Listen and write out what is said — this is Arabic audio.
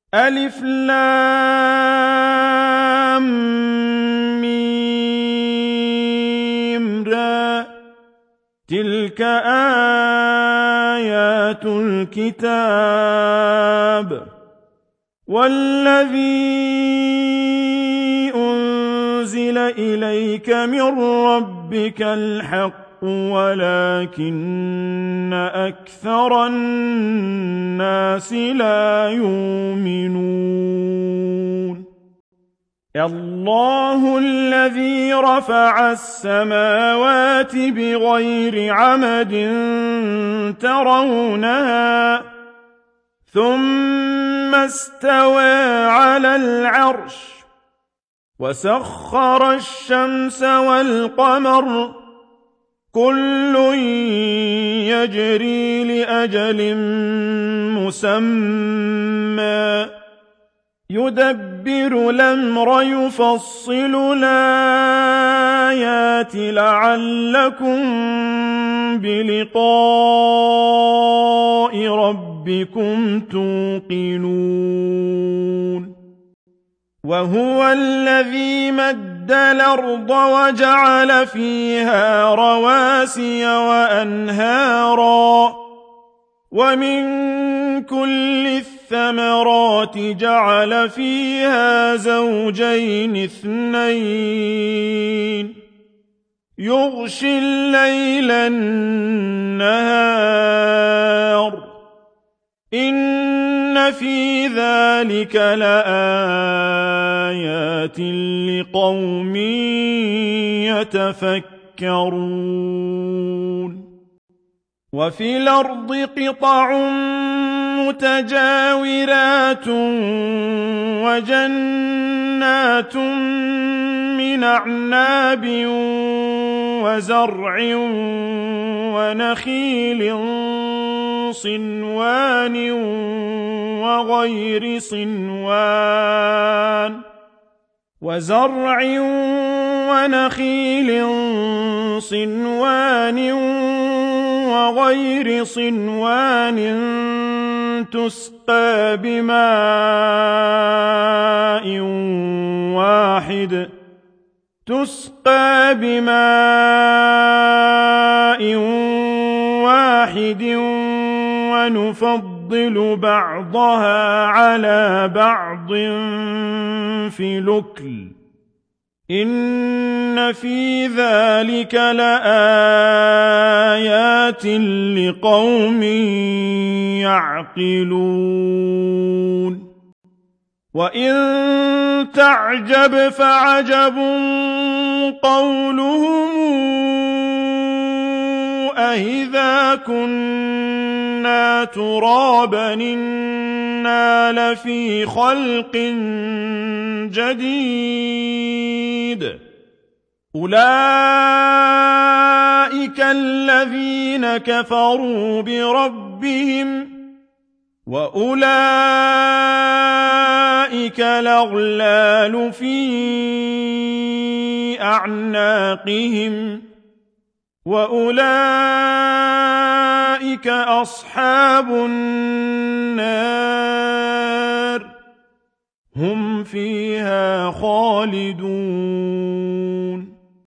ألف لام ميم را تلك آيات الكتاب والذي أنزل إليك من ربك الحق ولكن أكثر الناس لا يؤمنون الله الذي رفع السماوات بغير عمد ترونها ثم استوى على العرش وسخر الشمس والقمر كل يجري لأجل مسمى يدبر الأمر يفصل الآيات لعلكم بلقاء ربكم توقنون وهو الذي مد الأرض وجعل فيها رواسي وأنهارا ومن كل الثمرات جعل فيها زوجين اثنين يغشي الليل النهار إن في ذلك لآيات لقوم يتفكرون وفي الأرض قطع متجاورات وجنات من أعناب وزرع ونخيل صنوان وغير صنوان وزرع ونخيل صنوان وغير صنوان تسقى بماء واحد ونفضل بعضها على بعض في الأكل إن في ذلك لآيات لقوم يعقلون وإن تعجب فعجب قولهم أإذا كنا ترابا إنا لفي خلق جديد أولئك الذين كفروا بربهم وأولئك الأغلال في أعناقهم وأولئك أصحاب النار هم فيها خالدون